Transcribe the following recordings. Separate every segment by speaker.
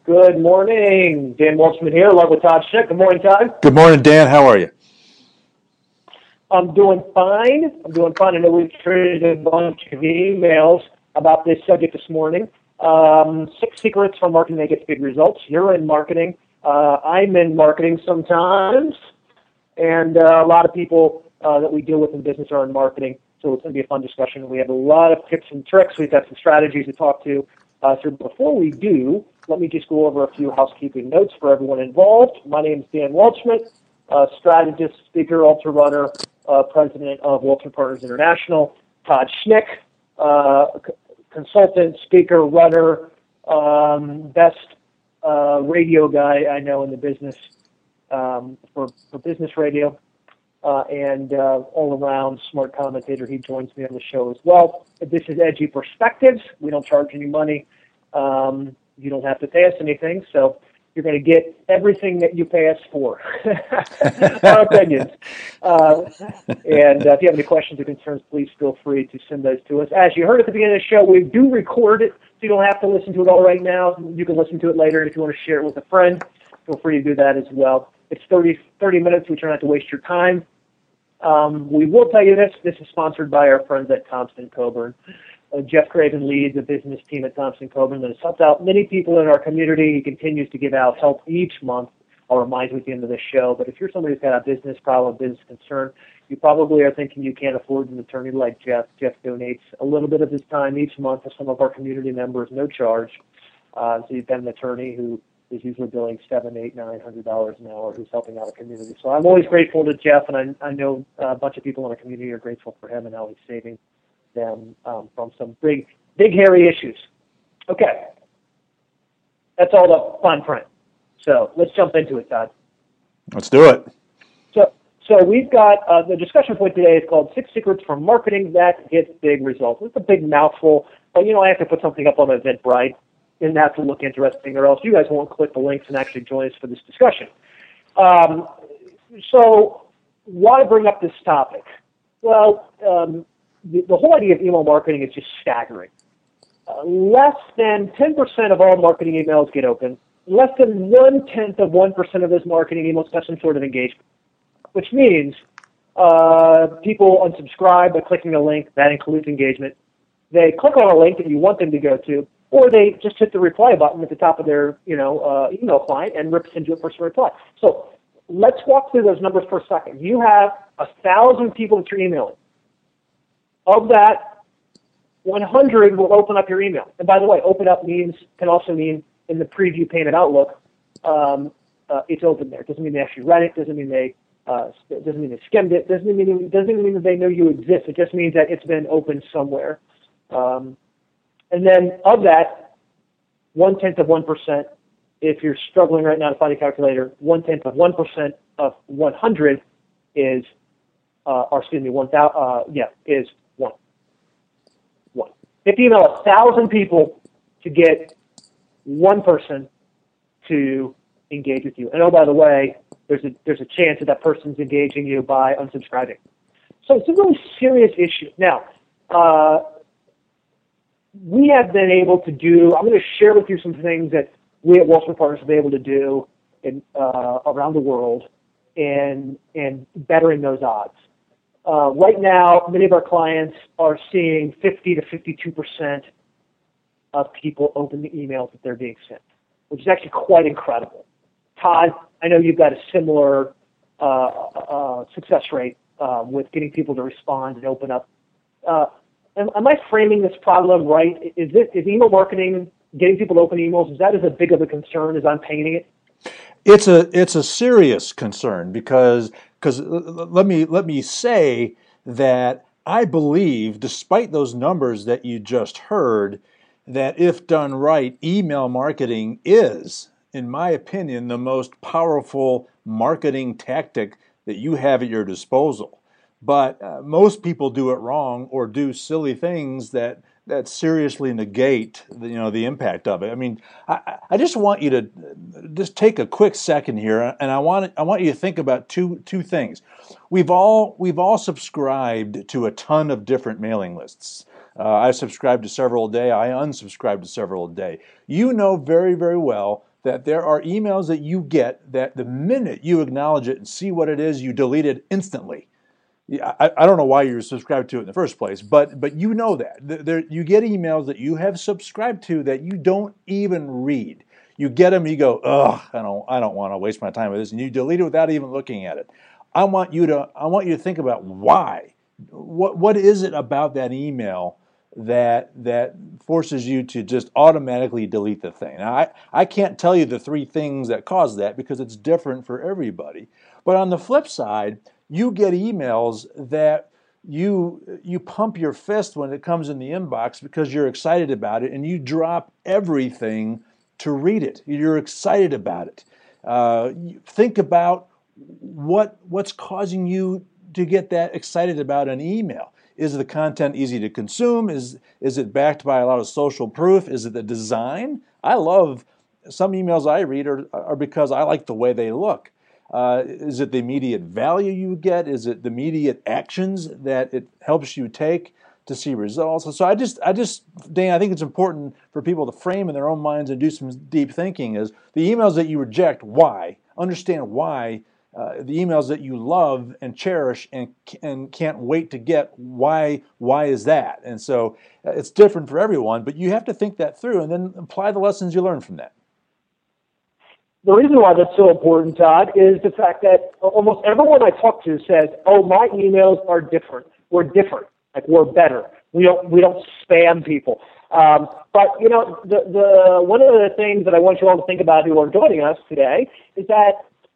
Speaker 1: Good morning. Dan Walshman here, along with Todd Schnick. Good morning, Todd.
Speaker 2: Good morning, Dan. How are you?
Speaker 1: I'm doing fine. I know we've traded a bunch of emails about this subject this morning. 6 secrets for marketing that gets big results. You're in marketing. I'm in marketing sometimes. And a lot of people that we deal with in business are in marketing. So it's going to be a fun discussion. We have a lot of tips and tricks. We've got some strategies to talk to. So before we do, let me just go over a few housekeeping notes for everyone involved. My name is Dan Walshman, strategist, speaker, ultra runner, president of Walshman Partners International. Todd Schnick, consultant, speaker, runner, best radio guy I know in the business for business radio, and all-around smart commentator. He joins me on the show as well. This is Edgy Perspectives. We don't charge any money. You don't have to pay us anything, so you're going to get everything that you pay us for, our opinions. And if you have any questions or concerns, please feel free to send those to us. As you heard at the beginning of the show, we do record it, so you don't have to listen to it all right now. You can listen to it later, and if you want to share it with a friend, feel free to do that as well. It's 30 minutes. We try not to waste your time. We will tell you this. This is sponsored by our friends at Thompson Coburn. Jeff Craven leads a business team at Thompson Coburn that has helped out many people in our community. He continues to give out help each month. I'll remind you at the end of the show. But if you're somebody who's got a business problem, business concern, you probably are thinking you can't afford an attorney like Jeff. Jeff donates a little bit of his time each month to some of our community members, no charge. So you've got an attorney who is usually billing $700, $800, $900 an hour who's helping out a community. So I'm always grateful to Jeff, and I know a bunch of people in the community are grateful for him and how he's saving them from some big, hairy issues. Okay. That's all the fine print. So let's jump into it, Todd.
Speaker 2: Let's do it.
Speaker 1: So we've got the discussion point today is called 6 Secrets for Marketing That Gets Big Results. It's a big mouthful, but I have to put something up on Eventbrite and have to look interesting, or else you guys won't click the links and actually join us for this discussion. So why bring up this topic? Well, the whole idea of email marketing is just staggering. Less than 10% of all marketing emails get open. Less than 0.1% of those marketing emails have some sort of engagement, which means people unsubscribe by clicking a link. That includes engagement. They click on a link that you want them to go to, or they just hit the reply button at the top of their email client and send you a personal reply. So let's walk through those numbers for a second. You have 1,000 people that you're emailing. Of that, 100 will open up your email. And by the way, open up can also mean in the preview pane of Outlook, it's open there. It doesn't mean they actually read it. Doesn't mean they skimmed it. Doesn't mean that they know you exist. It just means that it's been opened somewhere. And then of that, 0.1%. If you're struggling right now to find a calculator, 0.1% of 100 is, is 1. If you email 1,000 people to get one person to engage with you, and oh, by the way, there's a chance that person's engaging you by unsubscribing. So it's a really serious issue. Now, we have been able to do. I'm going to share with you some things that we at Walshman Partners have been able to do around the world and bettering those odds. Right now, many of our clients are seeing 50 to 52% of people open the emails that they're being sent, which is actually quite incredible. Todd, I know you've got a similar success rate with getting people to respond and open up. Am I framing this problem right? Is email marketing, getting people to open emails, is that as big of a concern as I'm painting it?
Speaker 2: It's a serious concern because let me say that I believe, despite those numbers that you just heard, that if done right, email marketing is, in my opinion, the most powerful marketing tactic that you have at your disposal. But most people do it wrong or do silly things that seriously negate the impact of it. I mean, I just want you to just take a quick second here, and I want you to think about two things. We've all subscribed to a ton of different mailing lists. I subscribe to several a day. I unsubscribe to several a day. You know very, very well that there are emails that you get that the minute you acknowledge it and see what it is, you delete it instantly. I don't know why you're subscribed to it in the first place, but you know that. You get emails that you have subscribed to that you don't even read. You get them, you go, ugh, I don't want to waste my time with this, and you delete it without even looking at it. I want you to think about why. What is it about that email that forces you to just automatically delete the thing? Now, I can't tell you the 3 things that cause that because it's different for everybody. But on the flip side, you get emails that you pump your fist when it comes in the inbox because you're excited about it, and you drop everything to read it. You're excited about it. Think about what's causing you to get that excited about an email. Is the content easy to consume? Is it backed by a lot of social proof? Is it the design? I love some emails I read are because I like the way they look. Is it the immediate value you get? Is it the immediate actions that it helps you take to see results? So I just, Dan, I think it's important for people to frame in their own minds and do some deep thinking. Is the emails that you reject, why? Understand why. The emails that you love and cherish and can't wait to get, why is that? And so it's different for everyone, but you have to think that through and then apply the lessons you learn from that.
Speaker 1: The reason why that's so important, Todd, is the fact that almost everyone I talk to says, "Oh, my emails are different. We're different. Like we're better. We don't spam people." But you know, the one of the things that I want you all to think about who are joining us today is that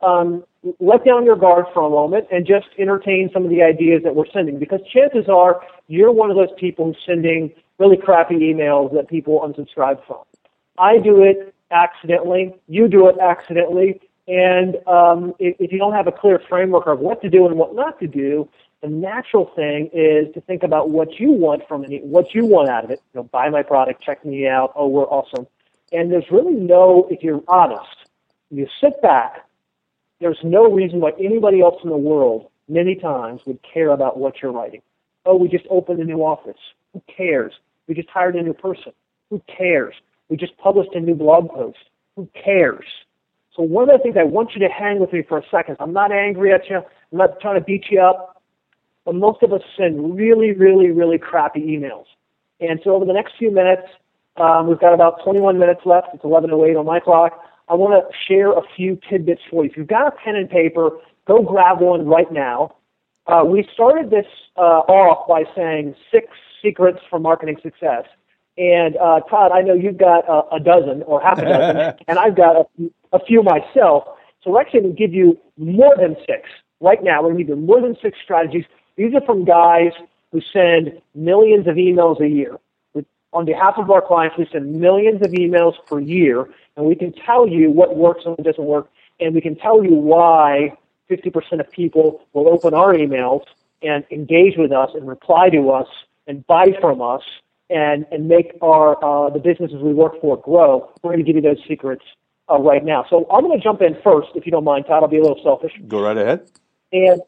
Speaker 1: let down your guard for a moment and just entertain some of the ideas that we're sending, because chances are you're one of those people who's sending really crappy emails that people unsubscribe from. I do it accidentally. You do it accidentally. And if you don't have a clear framework of what to do and what not to do, the natural thing is to think about what you want from it, what you want out of it. You know, buy my product, check me out, oh, we're awesome. And there's really no, if you're honest, you sit back, there's no reason why anybody else in the world many times would care about what you're writing. Oh, we just opened a new office. Who cares? We just hired a new person. Who cares? We just published a new blog post. Who cares? So one of the things I want you to hang with me for a second, I'm not angry at you. I'm not trying to beat you up. But most of us send really, really, really crappy emails. And so over the next few minutes, we've got about 21 minutes left. It's 11:08 on my clock. I want to share a few tidbits for you. If you've got a pen and paper, go grab one right now. We started this off by saying 6 secrets for marketing success. And Todd, I know you've got a dozen or half a dozen, and I've got a few myself. So we're actually going to give you more than 6 right now. We're going to give you more than 6 strategies. These are from guys who send millions of emails a year. On behalf of our clients, we send millions of emails per year, and we can tell you what works and what doesn't work, and we can tell you why 50% of people will open our emails and engage with us and reply to us and buy from us and make our the businesses we work for grow. We're going to give you those secrets right now. So I'm going to jump in first, if you don't mind, Todd. I'll be a little selfish.
Speaker 2: Go right ahead.
Speaker 1: And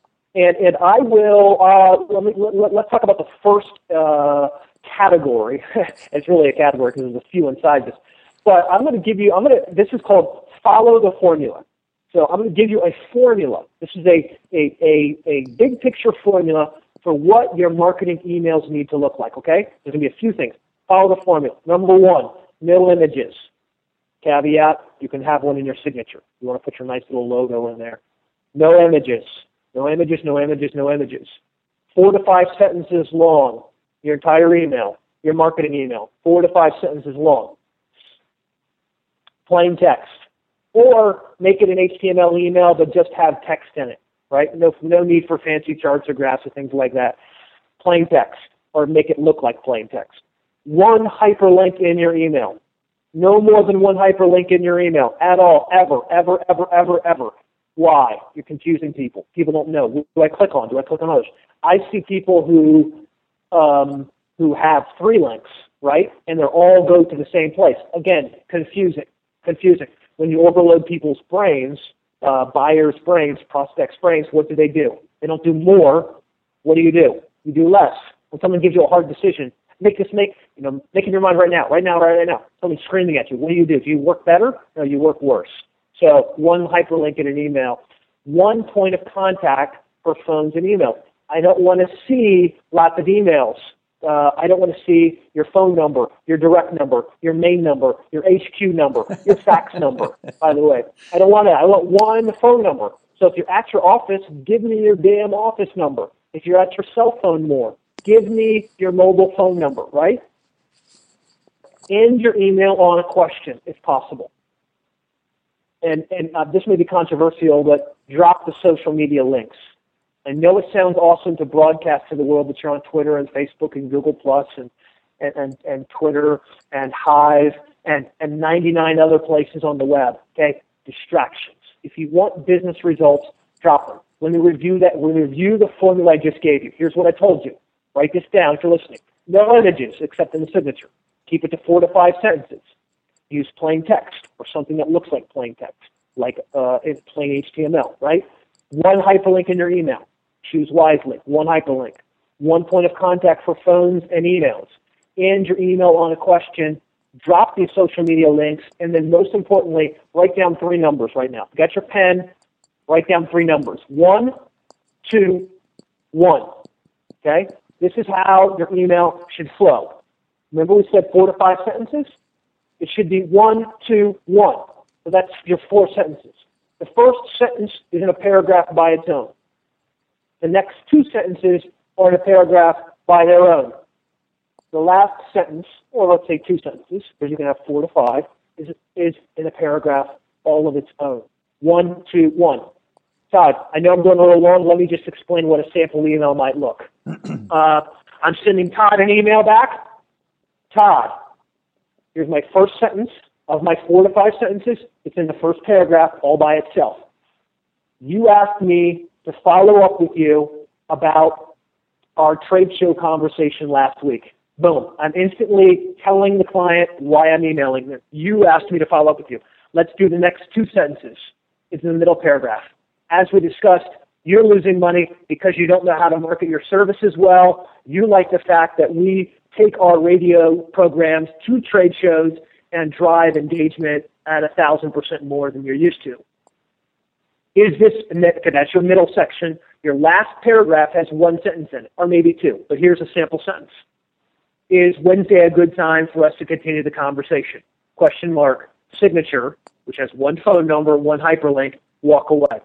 Speaker 1: I will, let's talk about the first category. It's really a category because there's a few inside this. But I'm going to give you, this is called follow the formula. So I'm going to give you a formula. This is a big picture formula for what your marketing emails need to look like, okay? There's going to be a few things. Follow the formula. Number 1, no images. Caveat, you can have one in your signature. You want to put your nice little logo in there. No images. No images, no images, no images. 4 to 5 sentences long. Your entire email, your marketing email, 4 to 5 sentences long. Plain text. Or make it an HTML email, but just have text in it, right? No need for fancy charts or graphs or things like that. Plain text, or make it look like plain text. 1 hyperlink in your email. No more than 1 hyperlink in your email at all, ever, ever, ever, ever, ever. Why? You're confusing people. People don't know. Who do I click on? Do I click on others? I see people who have 3 links, right? And they're all go to the same place. Again, confusing. When you overload people's brains, buyers' brains, prospects' brains, what do? They don't do more. What do? You do less. When someone gives you a hard decision, Make in your mind right now. Something screaming at you. What do? Do you work better or you work worse? So one hyperlink in an email, one point of contact for phones and emails. I don't want to see lots of emails. I don't want to see your phone number, your direct number, your main number, your HQ number, your fax number, by the way. I don't want that. I want one phone number. So if you're at your office, give me your damn office number. If you're at your cell phone more, give me your mobile phone number, right? End your email on a question, if possible. And this may be controversial, but drop the social media links. I know it sounds awesome to broadcast to the world that you're on Twitter and Facebook and Google Plus and Twitter and Hive and 99 other places on the web. Okay, distractions. If you want business results, drop them. Let me review that. We'll review the formula I just gave you. Here's what I told you. Write this down if you're listening. No images except in the signature. Keep it to 4 to 5 sentences. Use plain text or something that looks like plain text, like in plain HTML, right? One hyperlink in your email. Choose wisely. One hyperlink. One point of contact for phones and emails. End your email on a question. Drop these social media links. And then most importantly, write down 3 numbers right now. Get your pen. Write down 3 numbers. 1, 2, 1. Okay? This is how your email should flow. Remember we said 4 to 5 sentences? It should be 1, 2, 1. So that's your 4 sentences. The first sentence is in a paragraph by its own. The next 2 sentences are in a paragraph by their own. The last sentence, or let's say 2 sentences, because you can have 4 to 5, is in a paragraph all of its own. 1, 2, 1. Todd, I know I'm going a little long. Let me just explain what a sample email might look. I'm sending Todd an email back. Todd, here's my first sentence of my 4 to 5 sentences. It's in the first paragraph all by itself. You asked me to follow up with you about our trade show conversation last week. Boom. I'm instantly telling the client why I'm emailing them. You asked me to follow up with you. Let's do the next 2 sentences. It's in the middle paragraph. As we discussed, you're losing money because you don't know how to market your services well. You like the fact that we take our radio programs to trade shows and drive engagement at 1,000% more than you're used to. That's your middle section. Your last paragraph has 1 sentence in it, or maybe 2, but here's a sample sentence. Is Wednesday a good time for us to continue the conversation? Question mark, signature, which has 1 phone number, 1 hyperlink, walk away.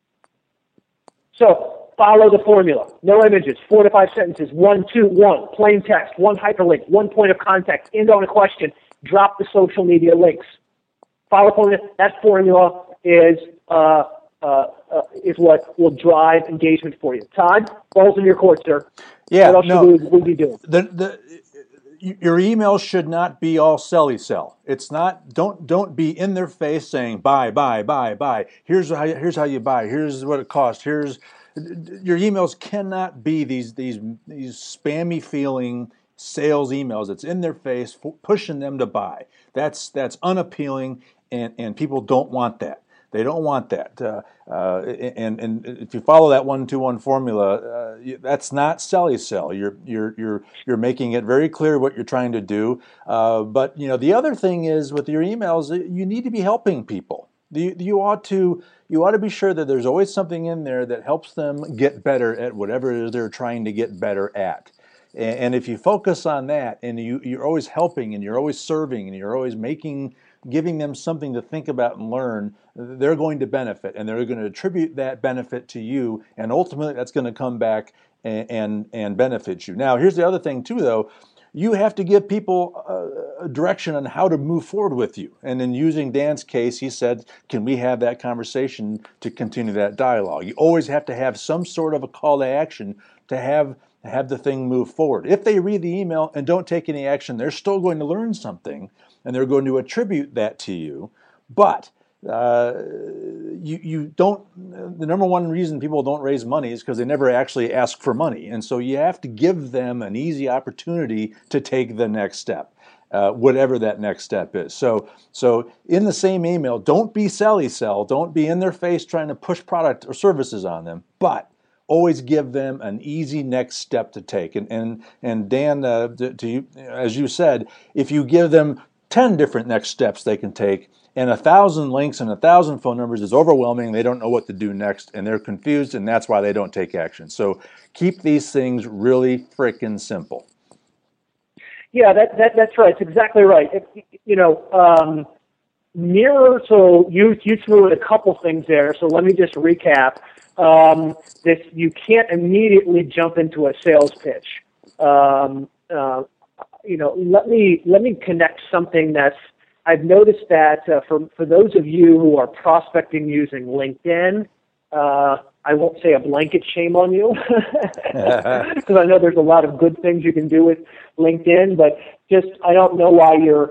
Speaker 1: So follow the formula. No images, 4 to 5 sentences, 1, 2, 1, plain text, 1 hyperlink, 1 point of contact, end on a question, drop the social media links. Follow the formula. That formula is what will drive engagement for you. Todd, balls in your court, sir.
Speaker 2: Yeah,
Speaker 1: what else should we be doing?
Speaker 2: Your email should not be all sell. It's not. Don't be in their face saying buy. Here's how you buy. Here's what it costs. Your emails cannot be these spammy feeling sales emails. It's in their face, pushing them to buy. That's unappealing, and people don't want that. They don't want that. And if you follow that 1-2-1 formula, that's not sell. You're making it very clear what you're trying to do. But the other thing is with your emails, you need to be helping people. You ought to be sure that there's always something in there that helps them get better at whatever it is they're trying to get better at. And if you focus on that, and you're always helping, and you're always serving, and you're always giving them something to think about and learn, they're going to benefit, and they're going to attribute that benefit to you, and ultimately that's going to come back and benefit you. Now, here's the other thing too, though. You have to give people a direction on how to move forward with you. And in using Dan's case, he said, can we have that conversation to continue that dialogue? You always have to have some sort of a call to action to have the thing move forward. If they read the email and don't take any action, they're still going to learn something, and they're going to attribute that to you. But you don't. The number one reason people don't raise money is because they never actually ask for money, and so you have to give them an easy opportunity to take the next step, whatever that next step is. So in the same email, don't be sell. Don't be in their face trying to push product or services on them, but always give them an easy next step to take. And Dan, to you, as you said, if you give them 10 different next steps they can take, and 1,000 links and 1,000 phone numbers is overwhelming. They don't know what to do next, and they're confused, and that's why they don't take action. So keep these things really frickin' simple.
Speaker 1: Yeah, that's right. It's exactly right. Mirror. So you threw in a couple things there. So let me just recap. This, you can't immediately jump into a sales pitch. Let me connect something that's. I've noticed that for those of you who are prospecting using LinkedIn, I won't say a blanket shame on you, because I know there's a lot of good things you can do with LinkedIn, but just I don't know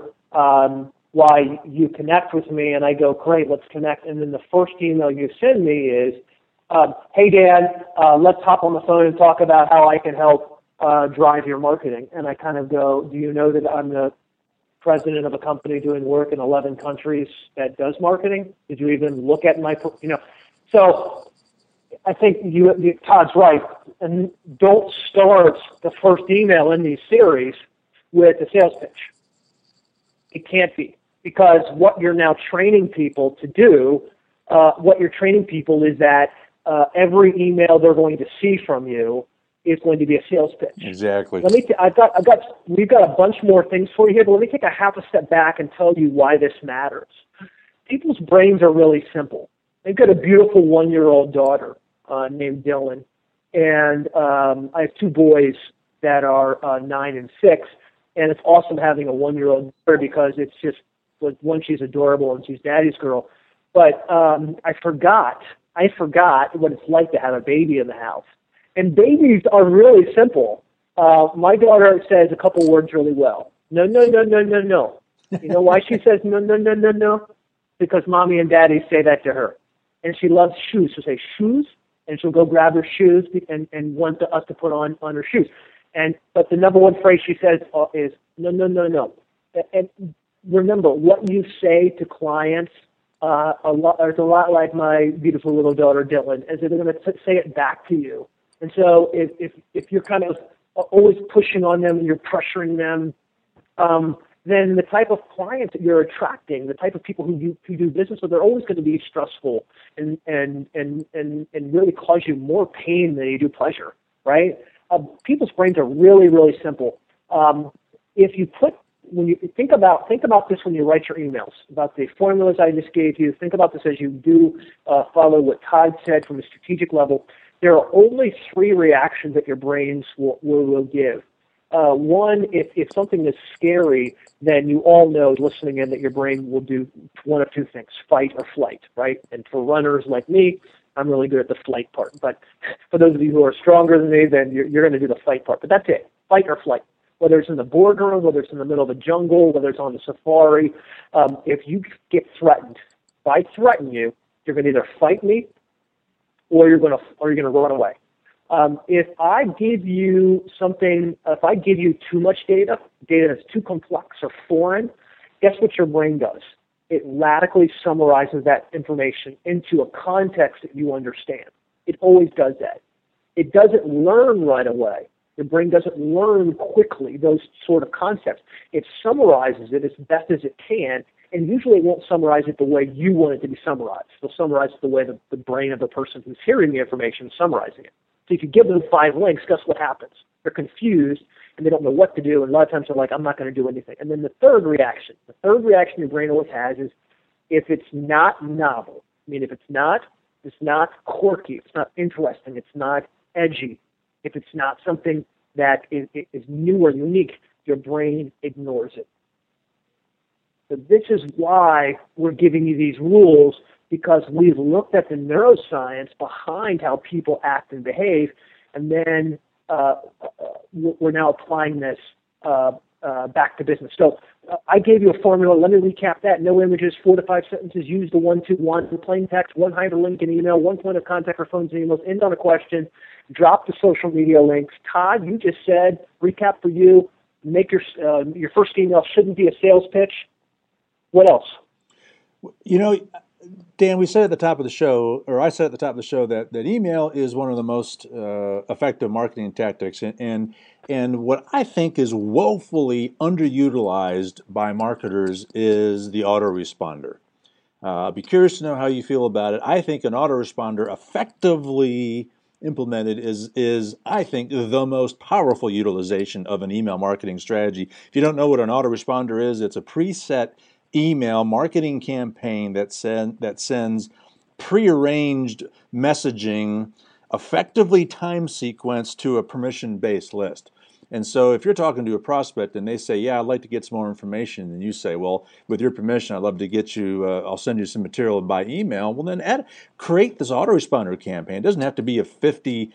Speaker 1: why you connect with me, and I go, great, let's connect, and then the first email you send me is, hey Dan, let's hop on the phone and talk about how I can help drive your marketing. And I kind of go, do you know that I'm the president of a company doing work in 11 countries that does marketing? Did you even look at my, So I think Todd's right. And don't start the first email in these series with a sales pitch. It can't be, because what you're now training people to do, is that every email they're going to see from you is going to be a sales pitch.
Speaker 2: Exactly.
Speaker 1: We've got a bunch more things for you here, but let me take a half a step back and tell you why this matters. People's brains are really simple. They've got a beautiful 1-year-old daughter named Dylan, and I have 2 boys that are 9 and 6, and it's awesome having a 1-year-old daughter because it's just, one, she's adorable and she's daddy's girl, but I forgot what it's like to have a baby in the house. And babies are really simple. My daughter says a couple words really well. No, no, no, no, no, no. You know why she says no, no, no, no, no? Because mommy and daddy say that to her. And she loves shoes. She'll say shoes, and she'll go grab her shoes and want us to put on her shoes. But the number one phrase she says is no, no, no, no. And remember, what you say to clients is a lot like my beautiful little daughter Dylan, is that they're going to say it back to you. And so if you're kind of always pushing on them and you're pressuring them, then the type of clients that you're attracting, the type of people who do business with, they're always going to be stressful and really cause you more pain than you do pleasure, right? People's brains are really, really simple. When you think about this when you write your emails, about the formulas I just gave you, think about this as you do follow what Todd said from a strategic level. There are only 3 reactions that your brains will give. One, if something is scary, then you all know, listening in, that your brain will do one of 2 things, fight or flight, right? And for runners like me, I'm really good at the flight part. But for those of you who are stronger than me, then you're going to do the fight part. But that's it, fight or flight. Whether it's in the boardroom, whether it's in the middle of a jungle, whether it's on the safari, if you get threatened, if I threaten you, you're going to either fight me or you're going to run away. If I give you too much data that's too complex or foreign, guess what your brain does? It radically summarizes that information into a context that you understand. It always does that. It doesn't learn right away. Your brain doesn't learn quickly those sort of concepts. It summarizes it as best as it can, and usually it won't summarize it the way you want it to be summarized. It'll summarize it the way the brain of the person who's hearing the information is summarizing it. So if you give them 5 links, guess what happens? They're confused, and they don't know what to do, and a lot of times they're like, I'm not going to do anything. And then the third reaction your brain always has is, if it's not novel, I mean, if it's not quirky, it's not interesting, it's not edgy, if it's not something that is new or unique, your brain ignores it. So this is why we're giving you these rules, because we've looked at the neuroscience behind how people act and behave, and then we're now applying this back to business. So I gave you a formula. Let me recap that. No images, 4 to 5 sentences. Use the 1-2-1, plain text, 1 hyperlink in email, 1 point of contact for phones and emails. End on a question. Drop the social media links. Todd, you just said, recap for you, make your first email shouldn't be a sales pitch. What else?
Speaker 2: You know, Dan, we said at the top of the show, or I said at the top of the show, that email is one of the most effective marketing tactics, and what I think is woefully underutilized by marketers is the autoresponder. I'd be curious to know how you feel about it. I think an autoresponder effectively implemented is I think the most powerful utilization of an email marketing strategy. If you don't know what an autoresponder is, it's a preset email marketing campaign that sends prearranged messaging effectively time sequenced to a permission-based list. And so if you're talking to a prospect and they say, yeah, I'd like to get some more information, and you say, well, with your permission, I'd love to get you, I'll send you some material by email. Well, then create this autoresponder campaign. It doesn't have to be a 50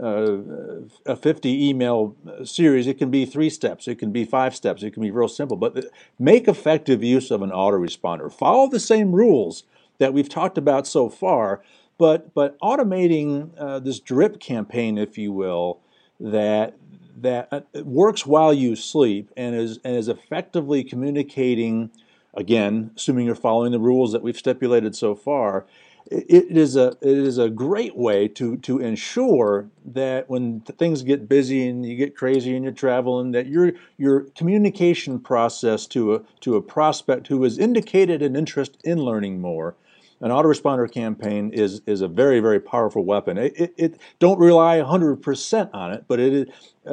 Speaker 2: email series. It can be 3 steps. It can be 5 steps. It can be real simple. But make effective use of an autoresponder. Follow the same rules that we've talked about so far, but automating this drip campaign, if you will, that works while you sleep and is effectively communicating, again, assuming you're following the rules that we've stipulated so far. It is a great way to ensure that when things get busy and you get crazy and you're traveling, that your communication process to a prospect who has indicated an interest in learning more. An autoresponder campaign is a very, very powerful weapon. It don't rely 100% on it, but it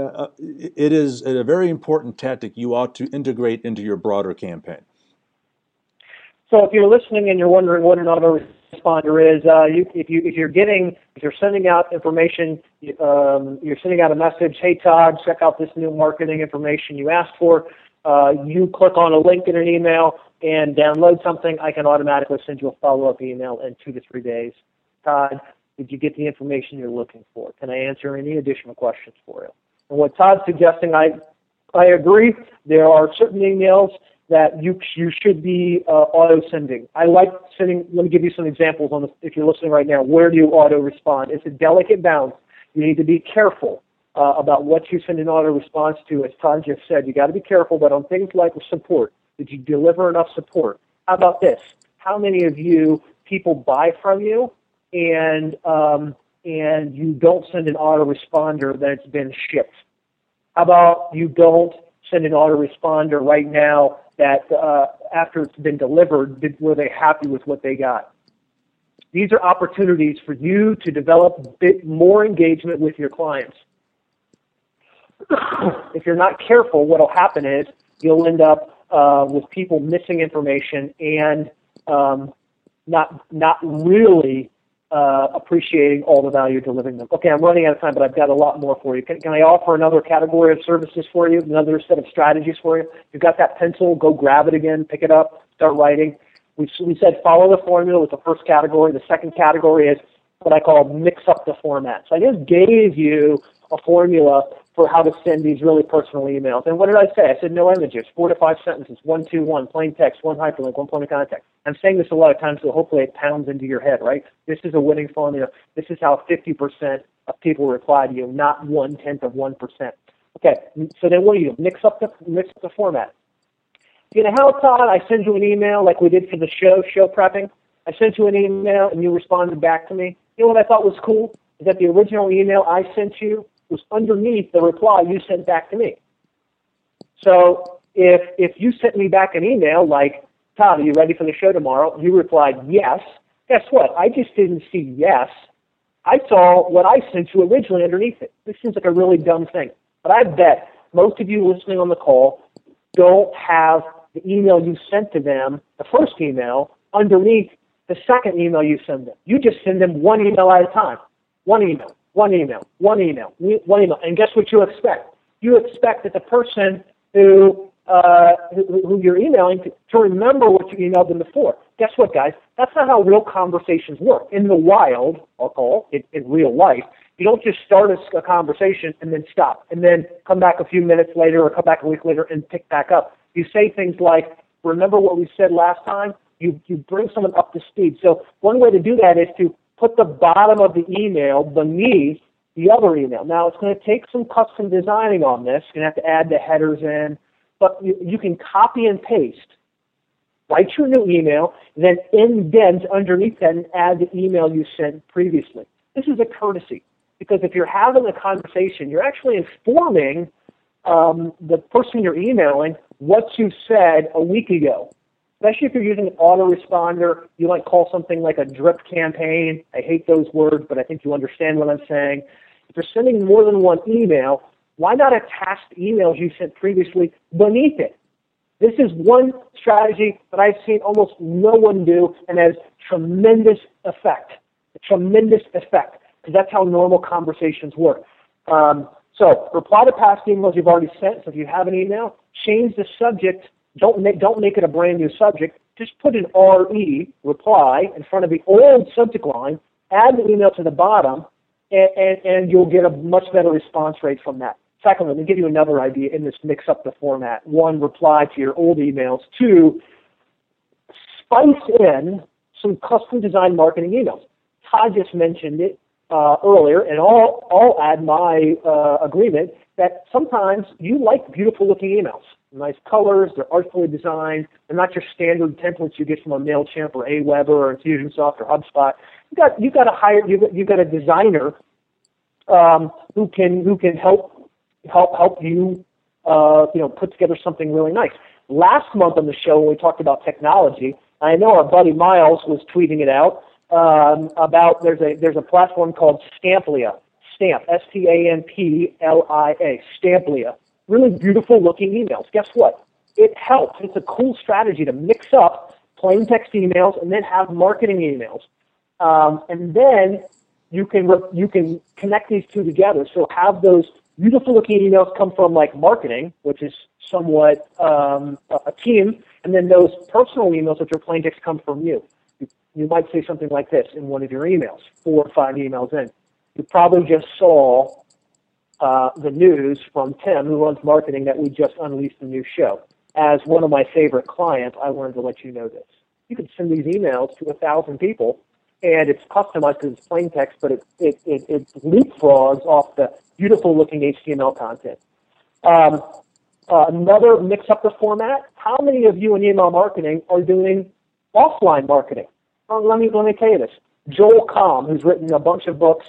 Speaker 2: is a very important tactic you ought to integrate into your broader campaign.
Speaker 1: So if you're listening and you're wondering what an autoresponder is, if you're sending out information, you're sending out a message, hey Todd, check out this new marketing information you asked for. You click on a link in an email and download something, I can automatically send you a follow-up email in 2 to 3 days. Todd, did you get the information you're looking for? Can I answer any additional questions for you? And what Todd's suggesting, I agree. There are certain emails that you should be auto-sending. I like sending, let me give you some examples on this, if you're listening right now. Where do you auto-respond? It's a delicate balance. You need to be careful about what you send an auto-response to. As Todd just said, you got to be careful, but on things like support, did you deliver enough support? How about this? How many of you people buy from you and you don't send an autoresponder that it's been shipped? How about you don't send an autoresponder right now that after it's been delivered, were they happy with what they got? These are opportunities for you to develop a bit more engagement with your clients. If you're not careful, what will happen is you'll end up with people missing information and not really appreciating all the value you're delivering them. Okay, I'm running out of time, but I've got a lot more for you. Can I offer another category of services for you, another set of strategies for you? You've got that pencil, go grab it again, pick it up, start writing. We said follow the formula with the first category. The second category is what I call mix up the format. So I just gave you a formula for how to send these really personal emails. And what did I say? I said no images, 4 to 5 sentences, 1, 2, 1, plain text, 1 hyperlink, 1 point of contact. I'm saying this a lot of times, so hopefully it pounds into your head, right? This is a winning formula. This is how 50% of people reply to you, not 1/10 of 1%. Okay, so then what do you do? Mix up the format. You know how, Todd, I send you an email like we did for the show prepping? I sent you an email and you responded back to me. You know what I thought was cool? Is that the original email I sent you was underneath the reply you sent back to me. So if you sent me back an email like, Todd, are you ready for the show tomorrow? You replied, yes. Guess what? I just didn't see yes. I saw what I sent you originally underneath it. This seems like a really dumb thing. But I bet most of you listening on the call don't have the email you sent to them, the first email, underneath the second email you send them. You just send them one email at a time. One email, one email, one email, one email. And guess what you expect? You expect that the person who you're emailing to remember what you emailed them before. Guess what, guys? That's not how real conversations work. In the wild, I'll call it, in real life, you don't just start a conversation and then stop, and then come back a few minutes later or come back a week later and pick back up. You say things like, remember what we said last time? You bring someone up to speed. So one way to do that is to put the bottom of the email beneath the other email. Now, it's going to take some custom designing on this. You're going to have to add the headers in. But you can copy and paste write your new email, then indent underneath that and add the email you sent previously. This is a courtesy, because if you're having a conversation, you're actually informing the person you're emailing what you said a week ago. Especially if you're using an autoresponder, you might call something like a drip campaign. I hate those words, but I think you understand what I'm saying. If you're sending more than one email, why not attach the emails you sent previously beneath it? This is one strategy that I've seen almost no one do and has tremendous effect. Because that's how normal conversations work. So reply to past emails you've already sent. So if you have an email, change the subject. Don't make it a brand new subject. Just put an RE, reply, in front of the old subject line, add the email to the bottom, and you'll get a much better response rate from that. Second, let me give you another idea in this mix up the format. One, reply to your old emails. Two, spice in some custom design marketing emails. Todd just mentioned it earlier, and I'll add my agreement that sometimes you like beautiful looking emails. Nice colors, they're artfully designed, they're not your standard templates you get from a MailChimp or Aweber or Infusionsoft or HubSpot. You've got a designer who can help you put together something really nice. Last month on the show when we talked about technology, I know our buddy Miles was tweeting it out about there's a platform called Stamplia. Stamp, Stamplia, Stamplia. Really beautiful looking emails. Guess what? It helps. It's a cool strategy to mix up plain text emails and then have marketing emails. And then you can connect these two together. So have those beautiful looking emails come from like marketing, which is somewhat a team, and then those personal emails, which are plain text, come from you. You might say something like this in one of your emails, 4 or 5 emails in. You probably just saw the news from Tim, who runs marketing, that we just unleashed a new show. As one of my favorite clients, I wanted to let you know this. You can send these emails to 1,000 people, and it's customized because it's plain text, but it leapfrogs off the beautiful-looking HTML content. Another mix up the format. How many of you in email marketing are doing offline marketing? Let me tell you this. Joel Comm, who's written a bunch of books,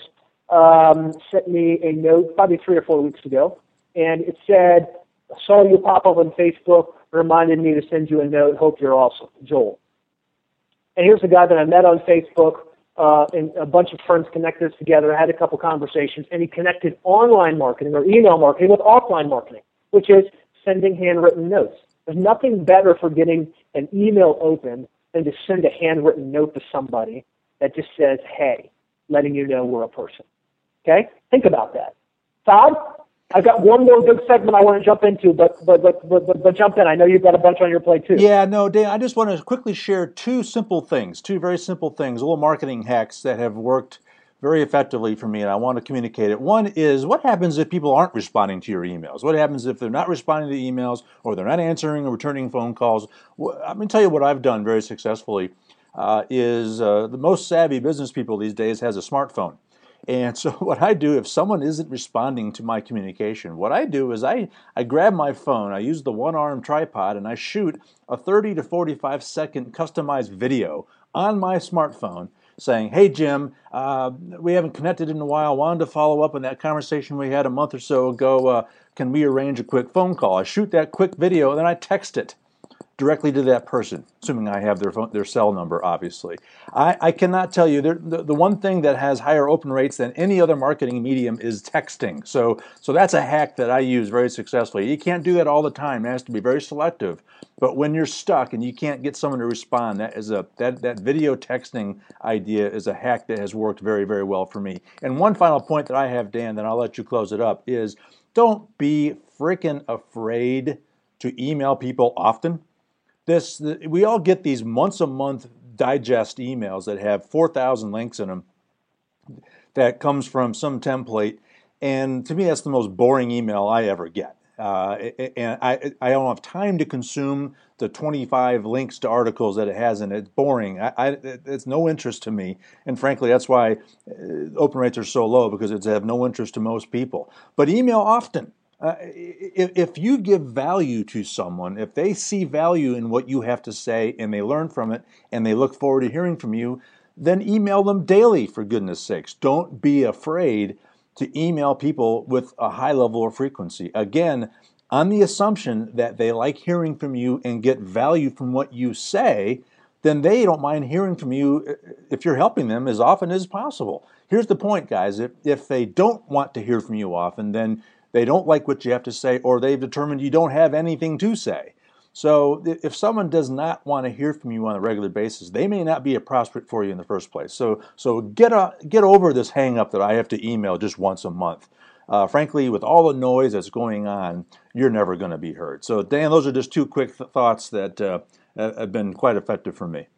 Speaker 1: sent me a note probably 3 or 4 weeks ago, and it said, saw you pop up on Facebook, reminded me to send you a note, hope you're awesome, Joel. And here's a guy that I met on Facebook, and a bunch of friends connected us together. I had a couple conversations, and he connected online marketing or email marketing with offline marketing, which is sending handwritten notes. There's nothing better for getting an email open than to send a handwritten note to somebody that just says, hey, letting you know we're a person. Okay? Think about that. Todd, I've got one more big segment I want to jump into, but jump in. I know you've got a bunch on your plate too.
Speaker 2: Yeah, no, Dan, I just want to quickly share two very simple things, little marketing hacks that have worked very effectively for me, and I want to communicate it. One is, what happens if people aren't responding to your emails? What happens if they're not responding to emails, or they're not answering or returning phone calls? I'm going to tell you what I've done very successfully is the most savvy business people these days has a smartphone. And so what I do, if someone isn't responding to my communication, what I do is I grab my phone, I use the one-arm tripod, and I shoot a 30 to 45 second customized video on my smartphone saying, hey, Jim, we haven't connected in a while. Wanted to follow up on that conversation we had a month or so ago. Can we arrange a quick phone call? I shoot that quick video, and then I text it directly to that person, assuming I have their cell number, obviously. I cannot tell you, the one thing that has higher open rates than any other marketing medium is texting. So that's a hack that I use very successfully. You can't do that all the time. It has to be very selective. But when you're stuck and you can't get someone to respond, that video texting idea is a hack that has worked very, very well for me. And one final point that I have, Dan, then I'll let you close it up, is don't be freaking afraid to email people often. We all get these once-a-month digest emails that have 4,000 links in them that comes from some template, and to me that's the most boring email I ever get. And I don't have time to consume the 25 links to articles that it has in it. It's boring. It's no interest to me, and frankly that's why open rates are so low, because it's have no interest to most people. But email often. If you give value to someone, if they see value in what you have to say and they learn from it and they look forward to hearing from you, then email them daily, for goodness sakes. Don't be afraid to email people with a high level of frequency. Again, on the assumption that they like hearing from you and get value from what you say, then they don't mind hearing from you if you're helping them as often as possible. Here's the point, guys. If they don't want to hear from you often, then they don't like what you have to say, or they've determined you don't have anything to say. So if someone does not want to hear from you on a regular basis, they may not be a prospect for you in the first place. So get over this hang up that I have to email just once a month. Frankly, with all the noise that's going on, you're never going to be heard. So Dan, those are just two quick thoughts that have been quite effective for me.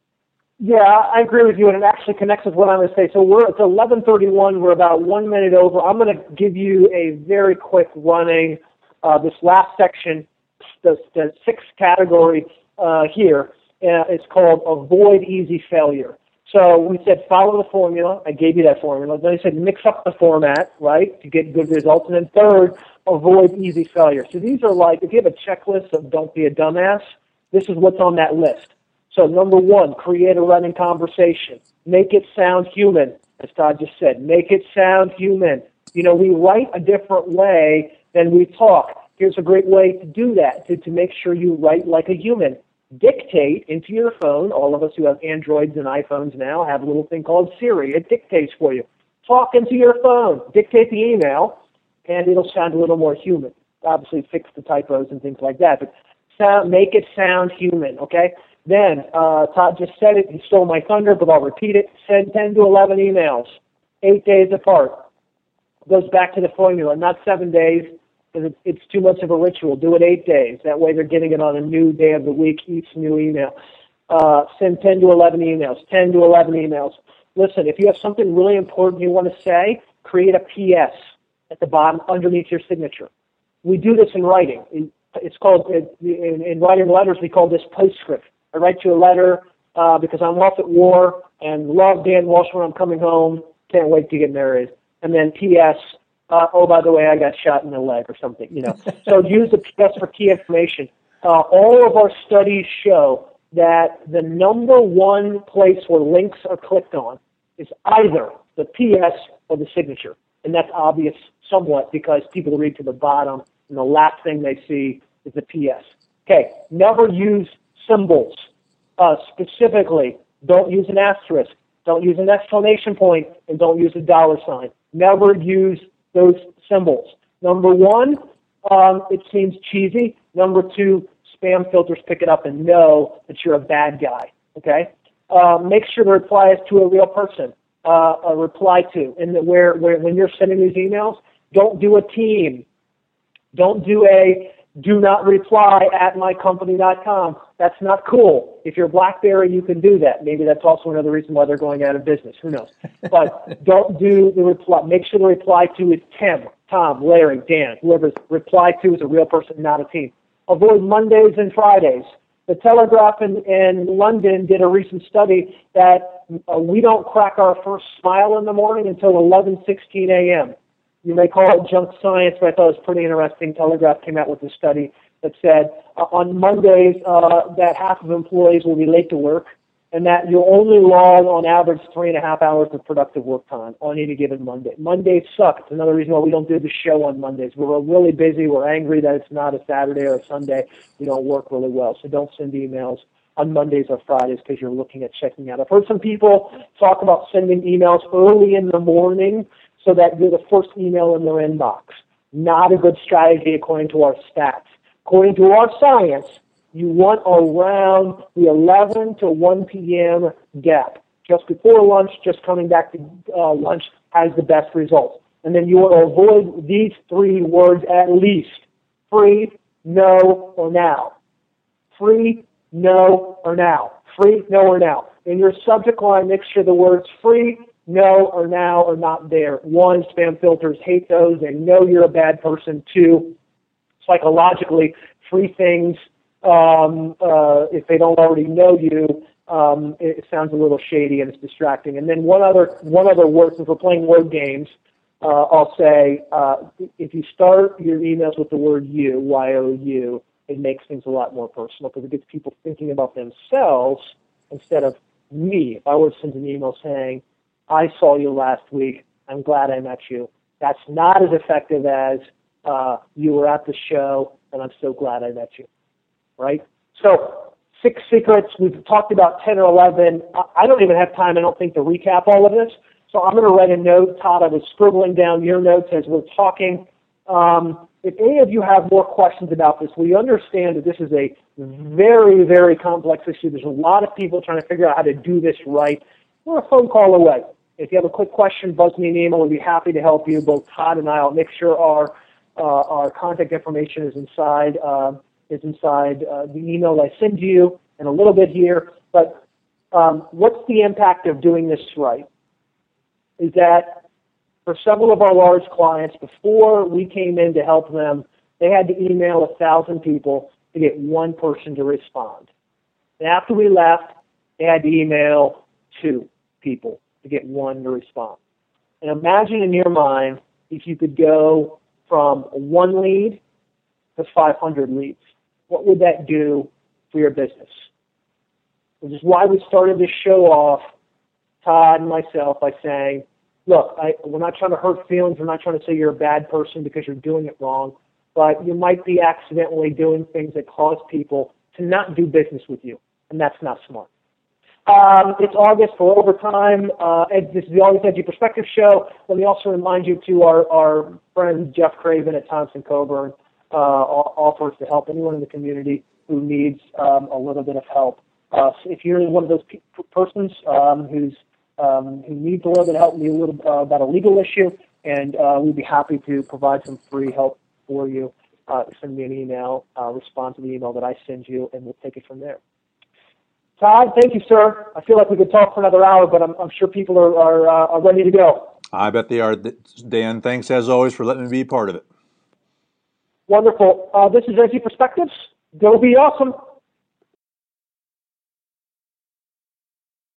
Speaker 1: Yeah, I agree with you, and it actually connects with what I'm going to say. So it's 11:31. We're about 1 minute over. I'm going to give you a very quick running. This last section, the sixth category here, it's called avoid easy failure. So we said follow the formula. I gave you that formula. Then I said mix up the format, right, to get good results. And then third, avoid easy failure. So these are like, if you have a checklist of don't be a dumbass, this is what's on that list. So number one, create a running conversation. Make it sound human, as Todd just said. Make it sound human. You know, we write a different way than we talk. Here's a great way to do that, to make sure you write like a human. Dictate into your phone. All of us who have Androids and iPhones now have a little thing called Siri. It dictates for you. Talk into your phone. Dictate the email, and it'll sound a little more human. Obviously, fix the typos and things like that, but make it sound human, okay? Then, Todd just said it. He stole my thunder, but I'll repeat it. Send 10 to 11 emails, 8 days apart. Goes back to the formula, not 7 days, because it's too much of a ritual. Do it 8 days. That way they're getting it on a new day of the week, each new email. Send 10 to 11 emails, 10 to 11 emails. Listen, if you have something really important you want to say, create a PS at the bottom underneath your signature. We do this in writing. It's called, in writing letters, we call this postscript. I write you a letter because I'm off at war and love Dan Walsh when I'm coming home. Can't wait to get married. And then P.S. Oh, by the way, I got shot in the leg or something. You know. So use the P.S. for key information. All of our studies show that the number one place where links are clicked on is either the P.S. or the signature. And that's obvious somewhat because people read to the bottom and the last thing they see is the P.S. Okay, never use symbols. Specifically, don't use an asterisk, don't use an exclamation point, and don't use a dollar sign. Never use those symbols. Number one, it seems cheesy. Number two, spam filters pick it up and know that you're a bad guy. Okay? Make sure the reply is to a real person. A reply to, and where when you're sending these emails, don't do a team. Don't do a do not reply at mycompany.com. That's not cool. If you're BlackBerry, you can do that. Maybe that's also another reason why they're going out of business. Who knows? But don't do the reply. Make sure the reply to is Tim, Tom, Larry, Dan. Whoever's replied to is a real person, not a team. Avoid Mondays and Fridays. The Telegraph in London did a recent study that we don't crack our first smile in the morning until 11:16 a.m. You may call it junk science, but I thought it was pretty interesting. Telegraph came out with a study that said on Mondays that half of employees will be late to work, and that you'll only log on average 3.5 hours of productive work time on any given Monday. Mondays suck. It's another reason why we don't do the show on Mondays. We're really busy. We're angry that it's not a Saturday or a Sunday. We don't work really well, so don't send emails on Mondays or Fridays because you're looking at checking out. I've heard some people talk about sending emails early in the morning so that you're the first email in their inbox. Not a good strategy according to our stats. According to our science, you want around the 11 to 1 p.m. gap. Just before lunch, just coming back to lunch has the best results. And then you want to avoid these three words at least. Free, no, or now. Free, no, or now. Free, no, or now. In your subject line, make sure the words free, no, or now are not there. One, spam filters hate those. They know you're a bad person. Two, psychologically, free things, if they don't already know you, it sounds a little shady and it's distracting. And then one other word, since we're playing word games, I'll say if you start your emails with the word you, Y-O-U, it makes things a lot more personal because it gets people thinking about themselves instead of me. If I were to send an email saying, I saw you last week, I'm glad I met you, that's not as effective as you were at the show, and I'm so glad I met you, right? So 6 secrets, we've talked about 10 or 11. I don't even have time, I don't think, to recap all of this. So I'm going to write a note. Todd, I was scribbling down your notes as we're talking. If any of you have more questions about this, we understand that this is a very, very complex issue. There's a lot of people trying to figure out how to do this right. We're a phone call away. If you have a quick question, buzz me an email. We'll be happy to help you. Both Todd and I will make sure our contact information is inside the email I send you in a little bit here. But what's the impact of doing this right? Is that for several of our large clients, before we came in to help them, they had to email 1,000 people to get one person to respond. And after we left, they had to email 2 people to get one to respond. And imagine in your mind if you could go from 1 lead to 500 leads. What would that do for your business? Which is why we started this show off, Todd and myself, by saying, look, we're not trying to hurt feelings. We're not trying to say you're a bad person because you're doing it wrong. But you might be accidentally doing things that cause people to not do business with you. And that's not smart. It's August for Overtime. This is the August Edgy Perspective Show. Let me also remind you to our friend Jeff Craven at Thompson Coburn offers to help anyone in the community who needs a little bit of help. So if you're one of those persons who needs a little bit of help, need a little about a legal issue, and we'd be happy to provide some free help for you. Send me an email, respond to the email that I send you, and we'll take it from there. Todd, thank you, sir. I feel like we could talk for another hour, but I'm sure people are ready to go.
Speaker 2: I bet they are, Dan. Thanks, as always, for letting me be part of it.
Speaker 1: Wonderful. This is Edgy Perspectives. Go be awesome.